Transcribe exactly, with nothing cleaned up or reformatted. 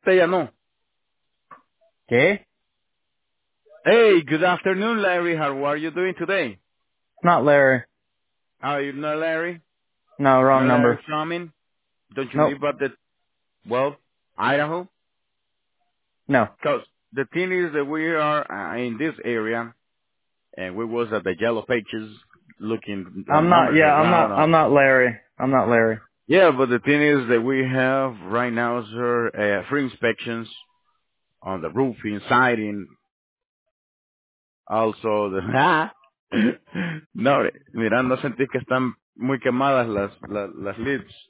Te llamó. ¿Qué? Hey, good afternoon, Larry. How are you doing today? Not Larry. How are you, not Larry? No, wrong Not Larry number. Fromin? Don't you Nope. live at the, well, Idaho? No. Because the thing is that we are uh, in this area, and we was at the Yellow Pages looking uh, I'm not, numbers yeah, I'm around. not, Uh, I'm not Larry. I'm not Larry. yeah, but the thing is that we have right now, sir, uh, free inspections on the roofing, siding, also the... no, mirando sentís que están muy quemadas las, las, las leads.